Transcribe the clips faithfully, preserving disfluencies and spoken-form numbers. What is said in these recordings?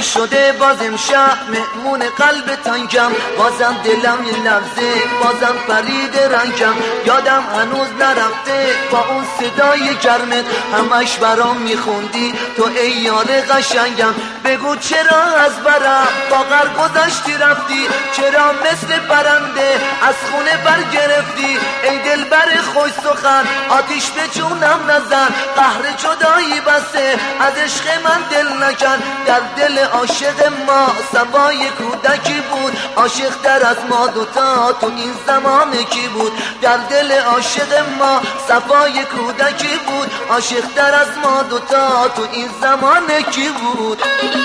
شده باز امشب مهمون قلب تنگم، بازم دلم یه لحظه بازم پرید رنگم. یادم هنوز نرفته با اون صدای گرمت، همش برام میخوندی تو ای یار قشنگم. بگو چرا از برم باقر گذاشتی رفتی، چرا مثل پرنده از خونه برگرفتی. ای دل بر خوش سخن آتیش به جونم نزن، قهر جدایی بسه از عشق من دل نکن. در دل عاشق ما صفای کودکی بود، عاشق در از ما دوتا تو این زمان کی بود. در دل عاشق ما صفای کودکی بود، عاشق در از ما دوتا تو این زمان کی بود.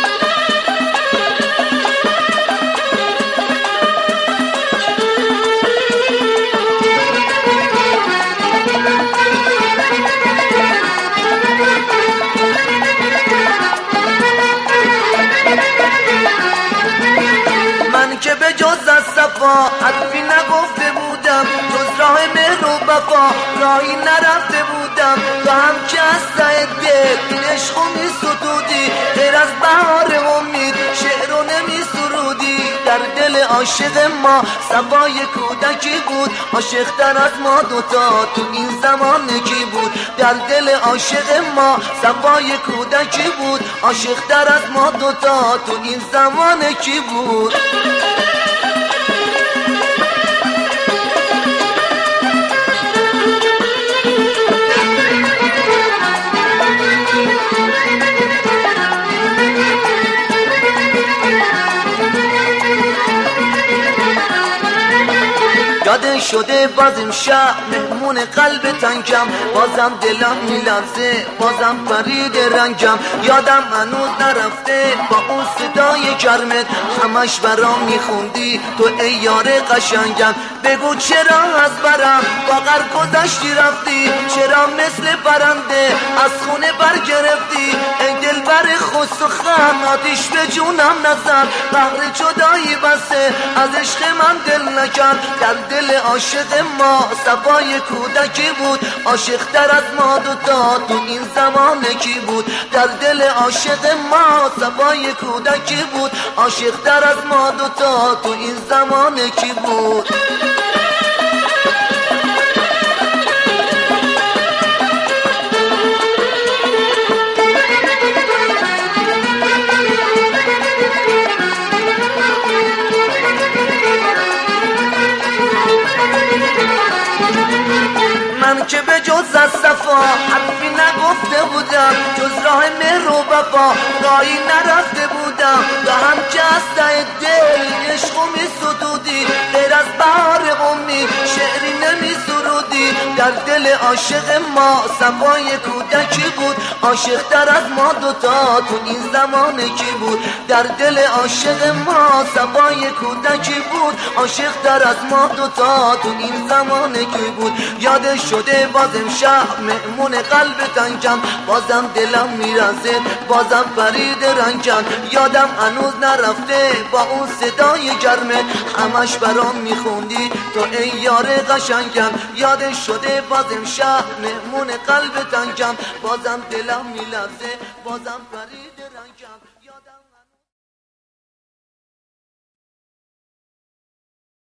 که به جز از صفا حرفی نگفته بودم، جز راه مهر و وفا راهی نرفته بودم. تو هم که از ته دل این عشقو می ستودی، غیر از بهار امید شعر رو نمی سرودی. در دل عاشق ما صفای کودکی بود، عاشق تر از ما دوتا تو این زمان کی بود. در دل عاشق ما صفای کودکی بود، عاشق تر از ما دوتا تو این زمان کی بود. یاد شده باز امشب مهمون قلب تنگم، بازم دلم میلرزه بازم پرید رنگم. یادم هنوز نرفته با اون صدای گرمت، همش برام میخوندی تو ای یار قشنگم. بگو چرا از برم باقر گذاشتی رفتی، چرا مثل پرنده از خونه برگرفتی. ای دل بر خوش سخن آتیش به جونم نزن، قهر جدایی بسه از عشق من دل نکن. در دل عاشق ما صفای کودکی بود، عاشق تر از ما دوتا تو این زمان کی بود. در دل عاشق ما صفای کودکی بود، عاشق تر از ما دوتا تو این زمان کی بود. من که به جز از صفا حرفی نگفته بودم، جز راه مهر و وفا راهی نرفته بودم. و هم که از ته دل عشقو می ستودی، غیر از بهار امید شعری نمی سرودی. در دل عاشق ما صفای کودکی بود، عاشق تر از ما دوتا تو این زمان کی بود. در دل عاشق ما صفای کودکی بود، عاشق تر از ما دوتا تو این زمان کی بود. یادش شده باز امشب مهمون قلب تنگم، بازم دلم میرزه بازم پرید رنگم. یادم هنوز نرفته با اون صدای گرمت، همش برام میخوندی تو ای یار قشنگم. یادش شده باز امشب مهمون قلب تنگم، بازم دلم میلرزه بازم پرید رنگم. یادم